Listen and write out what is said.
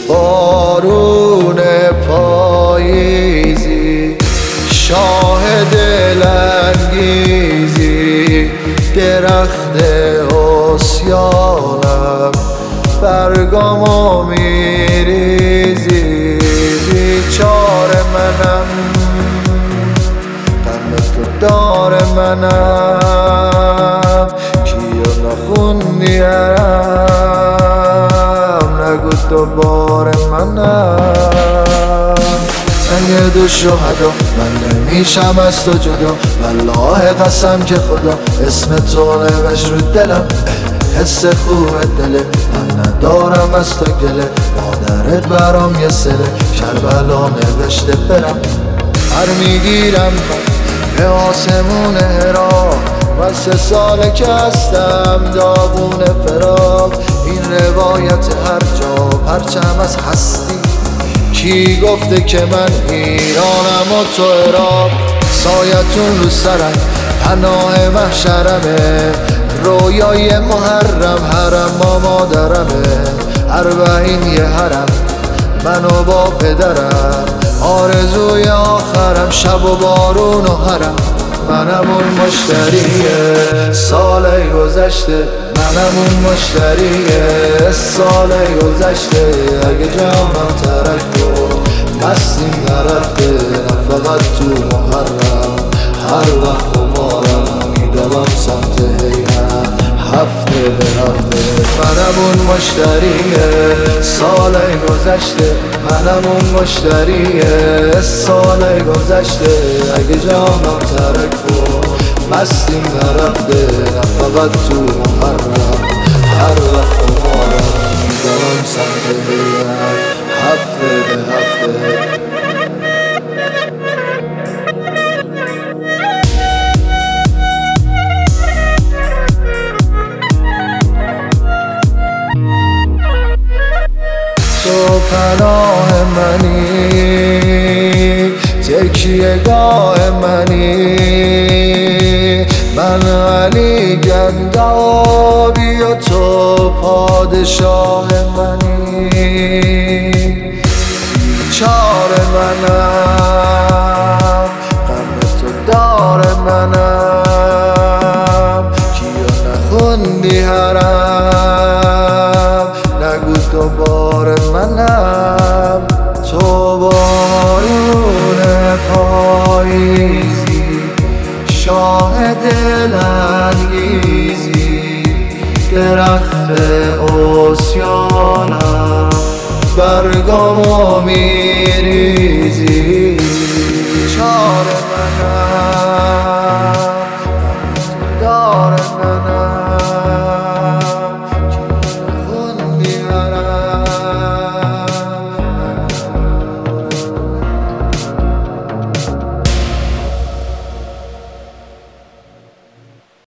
بارون پاییزی، شاهد دلانگیزی، درخت آسیانم برگامو میریزی. بیچاره منم، غم تو دار منم، کیو نخوندیم نگو دوباره منم. اگه دو شهدا من نمیشم از تو جدا، والله قسم که خدا اسم تو نوشت رو دلم. حس خوب دله من ندارم از تو گله، مادرت برام یه سله کربلا نوشته برم. هر میگیرم به آسمون هرا، من 3 ساله که هستم داغون فراق. این روایت هر جا پرچم از هستی، کی گفته که من ایرانم و تو عراق؟ سایتون رو سرم پناه محشرمه، رویای محرم حرم ما مادرمه. 40 یه حرم من و با پدرم، آرزوی آخرم شب و بارون و حرم. منم اون مشتریه سال گذشته، منم اون مشتریه سال گذشته. اگه جامم ترک بود مستیم نرفته، نه فقط تو محرم هر وقت قمارم میدوم سمت حیرم هفته به هفته. منم اون مشتریه سال گذشته، منم اون مشتریه سال گذشته. اگه جامم ترک بود مستیم نرفته، نه فقط تو محرم هر وقت قمارم میدوم سمت حیرم هفته به هفته. تو پناه منی، تکیه گاه منی، من علی گندابی و تو پادشاه منی. بیچاره منم، غم تو دار منم، کیو نخوندی حرم نگو دوباره منم. تو بارون پاییزی، شاهد دلانگیزی، درخت آسیانم برگامو میریزی. بیچاره منم.